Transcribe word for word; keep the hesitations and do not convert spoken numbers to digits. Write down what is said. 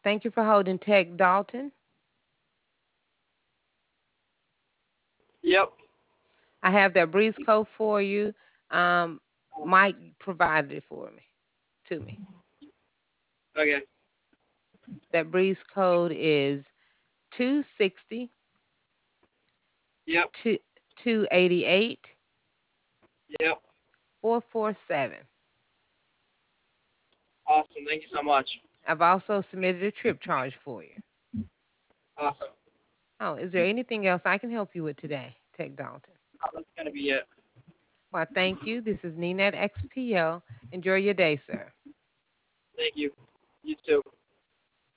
Thank you for holding, Tech Dalton. Yep. I have that breeze code for you. Um, Mike provided it for me, to me. Okay. That breeze code is two sixty, Yep. two, 288, Yep. four forty-seven. Awesome. Thank you so much. I've also submitted a trip charge for you. Awesome. Oh, is there anything else I can help you with today, Tech Dalton? Uh, That's gonna be it. Well, thank you. This is Nina at X P L. Enjoy your day, sir. Thank you. You too.